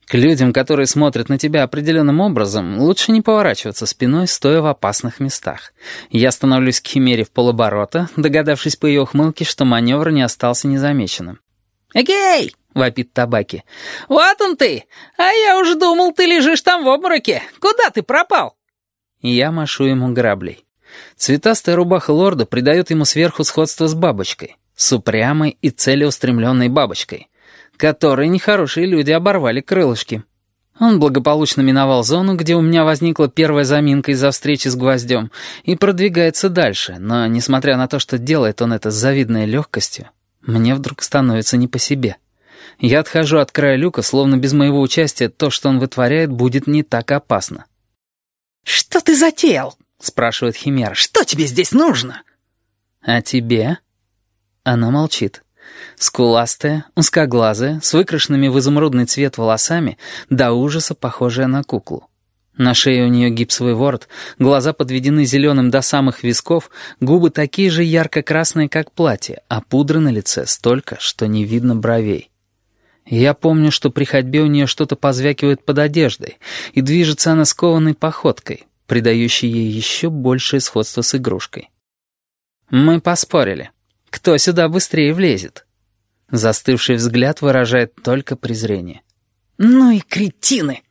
К людям, которые смотрят на тебя определенным образом, лучше не поворачиваться спиной, стоя в опасных местах. Я становлюсь к химере в полоборота, догадавшись по ее ухмылке, что маневр не остался незамеченным. «Эгей!» — вопит Табаки. «Вот он ты! А я уж думал, ты лежишь там в обмороке! Куда ты пропал?» Я машу ему граблей. Цветастая рубаха лорда придает ему сверху сходство с бабочкой, с упрямой и целеустремленной бабочкой, которой нехорошие люди оборвали крылышки. Он благополучно миновал зону, где у меня возникла первая заминка из-за встречи с гвоздем, и продвигается дальше, но, несмотря на то, что делает он это с завидной легкостью, мне вдруг становится не по себе. Я отхожу от края люка, словно без моего участия то, что он вытворяет, будет не так опасно. «Что ты затеял?» — спрашивает Химера. «Что тебе здесь нужно?» «А тебе?» Она молчит. Скуластая, узкоглазая, с выкрашенными в изумрудный цвет волосами, до ужаса похожая на куклу. На шее у нее гипсовый ворот, глаза подведены зеленым до самых висков, губы такие же ярко-красные, как платье, а пудры на лице столько, что не видно бровей. Я помню, что при ходьбе у нее что-то позвякивает под одеждой, и движется она скованной походкой, придающей ей еще большее сходство с игрушкой. Мы поспорили. Кто сюда быстрее влезет? Застывший взгляд выражает только презрение. «Ну и кретины!»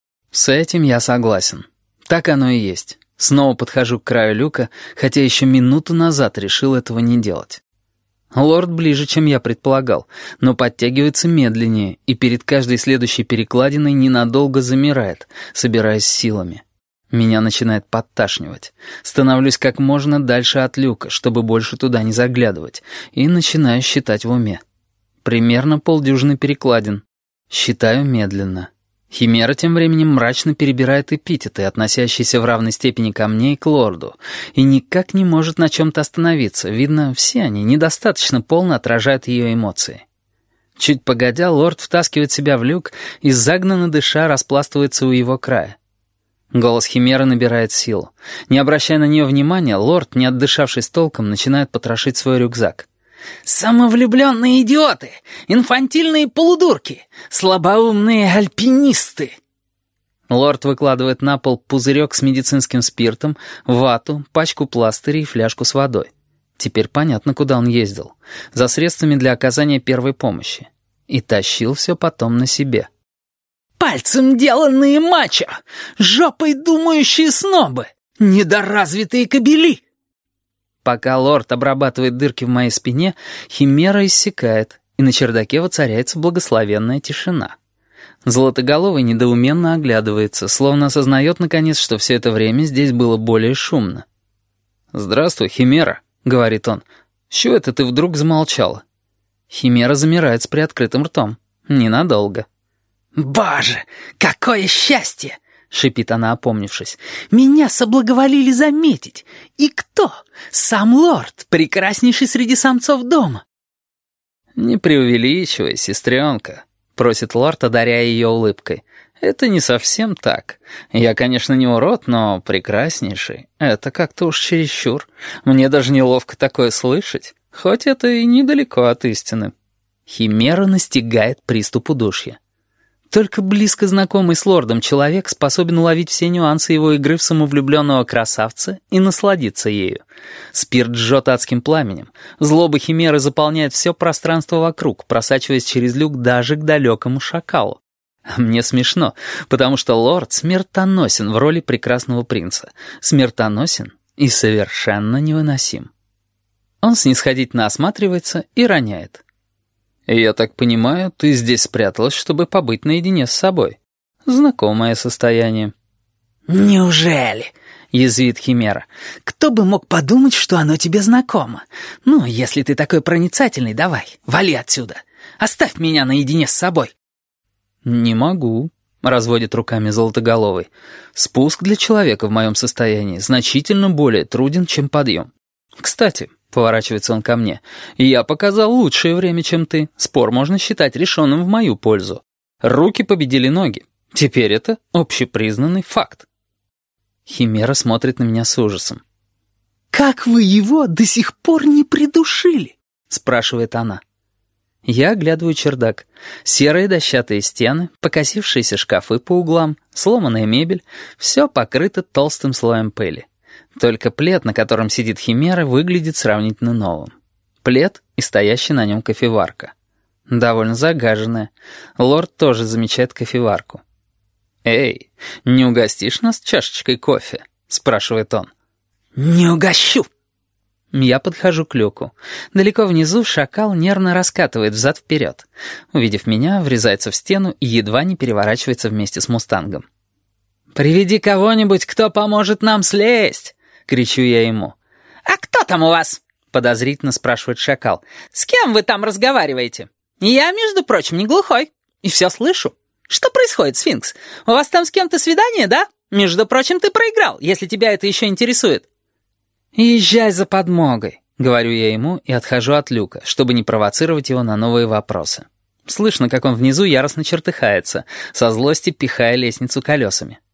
С этим я согласен. Так оно и есть. Снова подхожу к краю люка, хотя еще минуту назад решил этого не делать. Лорд ближе, чем я предполагал, но подтягивается медленнее и перед каждой следующей перекладиной ненадолго замирает, собираясь силами. Меня начинает подташнивать. Становлюсь как можно дальше от люка, чтобы больше туда не заглядывать, и начинаю считать в уме. Примерно полдюжины перекладин. Считаю медленно. Химера тем временем мрачно перебирает эпитеты, относящиеся в равной степени ко мне и к лорду, и никак не может на чем-то остановиться. Видно, все они недостаточно полно отражают ее эмоции. Чуть погодя, лорд втаскивает себя в люк и, загнанно дыша, распластывается у его края. Голос Химеры набирает силу. Не обращая на нее внимания, лорд, не отдышавшись толком, начинает потрошить свой рюкзак. «Самовлюбленные идиоты! Инфантильные полудурки! Слабоумные альпинисты!» Лорд выкладывает на пол пузырек с медицинским спиртом, вату, пачку пластырей и фляжку с водой. Теперь понятно, куда он ездил. За средствами для оказания первой помощи. И тащил все потом на себе. «Пальцем деланные мачо! Жопой думающие снобы! Недоразвитые кобели!» Пока лорд обрабатывает дырки в моей спине, Химера иссякает, и на чердаке воцаряется благословенная тишина. Золотоголовый недоуменно оглядывается, словно осознает наконец, что все это время здесь было более шумно. «Здравствуй, Химера», — говорит он. «С чего это ты вдруг замолчала?» Химера замирает с приоткрытым ртом. Ненадолго. «Боже, какое счастье!» — шипит она, опомнившись. «Меня соблаговолили заметить. И кто? Сам лорд, прекраснейший среди самцов дома». «Не преувеличивай, сестренка», — просит лорд, одаряя ее улыбкой. «Это не совсем так. Я, конечно, не урод, но прекраснейший. Это как-то уж чересчур. Мне даже неловко такое слышать, хоть это и недалеко от истины». Химера настигает приступ удушья. Только близко знакомый с лордом человек способен уловить все нюансы его игры в самовлюбленного красавца и насладиться ею. Спирт жжет адским пламенем. Злоба Химеры заполняет все пространство вокруг, просачиваясь через люк даже к далекому шакалу. А мне смешно, потому что лорд смертоносен в роли прекрасного принца. Смертоносен и совершенно невыносим. Он снисходительно осматривается и роняет. «Я так понимаю, ты здесь спряталась, чтобы побыть наедине с собой. Знакомое состояние». «Неужели?» — язвит Химера. «Кто бы мог подумать, что оно тебе знакомо? Ну, если ты такой проницательный, давай, вали отсюда. Оставь меня наедине с собой». «Не могу», — разводит руками Золотоголовый. «Спуск для человека в моем состоянии значительно более труден, чем подъем. Кстати...» — поворачивается он ко мне. «Я показал лучшее время, чем ты. Спор можно считать решенным в мою пользу. Руки победили ноги. Теперь это общепризнанный факт». Химера смотрит на меня с ужасом. «Как вы его до сих пор не придушили?» — спрашивает она. Я оглядываю чердак. Серые дощатые стены, покосившиеся шкафы по углам, сломанная мебель — все покрыто толстым слоем пыли. Только плед, на котором сидит Химера, выглядит сравнительно новым. Плед и стоящая на нем кофеварка. Довольно загаженная. Лорд тоже замечает кофеварку. «Эй, не угостишь нас чашечкой кофе?» — спрашивает он. «Не угощу!» Я подхожу к люку. Далеко внизу шакал нервно раскатывает взад-вперед. Увидев меня, врезается в стену и едва не переворачивается вместе с мустангом. «Приведи кого-нибудь, кто поможет нам слезть!» — кричу я ему. «А кто там у вас?» — подозрительно спрашивает шакал. «С кем вы там разговариваете? Я, между прочим, не глухой. И все слышу. Что происходит, сфинкс? У вас там с кем-то свидание, да? Между прочим, ты проиграл, если тебя это еще интересует». «Езжай за подмогой», — говорю я ему и отхожу от люка, чтобы не провоцировать его на новые вопросы. Слышно, как он внизу яростно чертыхается, со злости пихая лестницу колесами.